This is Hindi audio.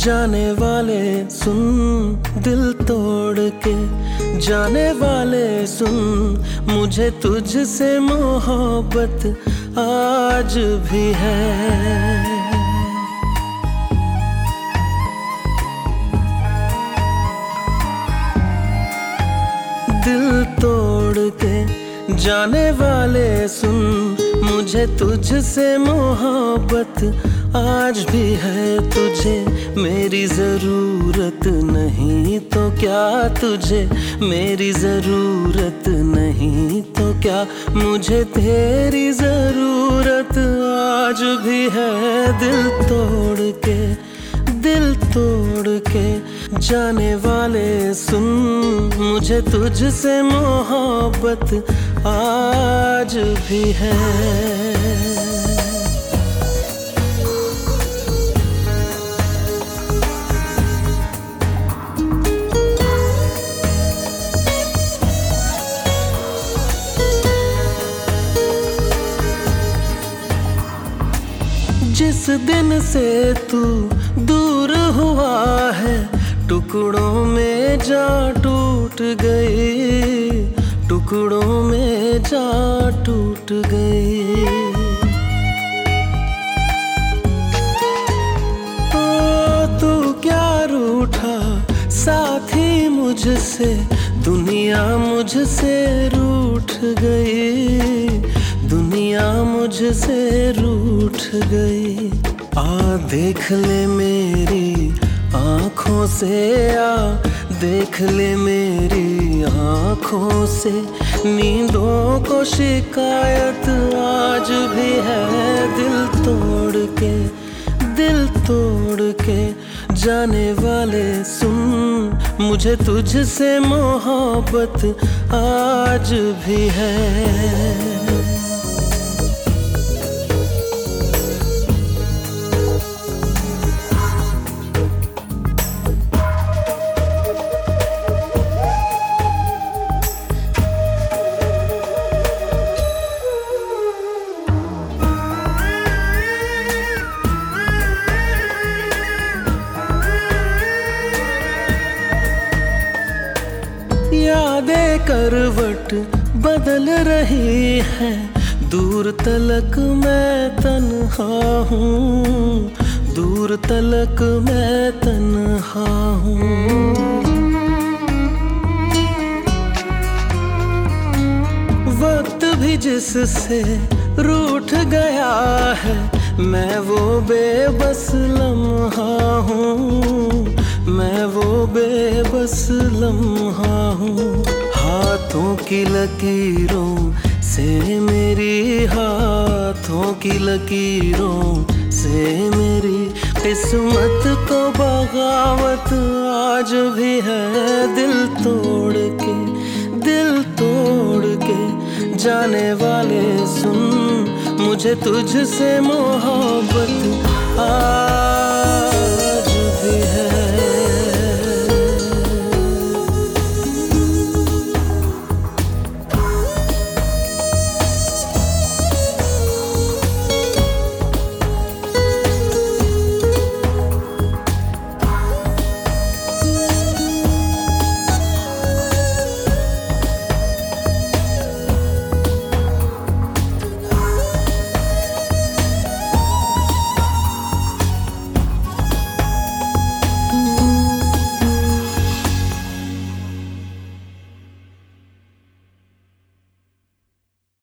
जाने वाले सुन, दिल तोड़ के जाने वाले सुन, मुझे तुझसे मोहब्बत आज भी है। दिल तोड़ के जाने वाले सुन, मुझे तुझसे मोहब्बत आज भी है। तुझे मेरी ज़रूरत नहीं तो क्या, तुझे मेरी ज़रूरत नहीं तो क्या, मुझे तेरी ज़रूरत आज भी है। दिल तोड़ के जाने वाले सुन, मुझे तुझसे मोहब्बत आज भी है। जिस दिन से तू दूर हुआ है, टुकड़ों में जा टूट गई, टुकड़ों में जा टूट गई। ओ तू क्या रूठा साथी मुझसे, दुनिया मुझसे रूठ गई, दुनिया मुझसे रूठ गई। आ देख ले मेरी आँखों से, आ देख ले मेरी आँखों से, नींदों को शिकायत आज भी है। दिल तोड़ के जाने वाले सुन, मुझे तुझसे मोहब्बत आज भी है। यादें करवट बदल रही है, दूर तलक मैं तन्हा हूँ, दूर तलक मैं तन्हा हूँ। वक्त भी जिससे रूठ गया है, मैं वो बेबस लम्हा हूँ, मैं वो बेबस लम्हा हूँ। हाथों की लकीरों से मेरी, हाथों की लकीरों से मेरी किस्मत को बगावत आज भी है। दिल तोड़ के जाने वाले सुन, मुझे तुझसे मोहब्बत आज भी है।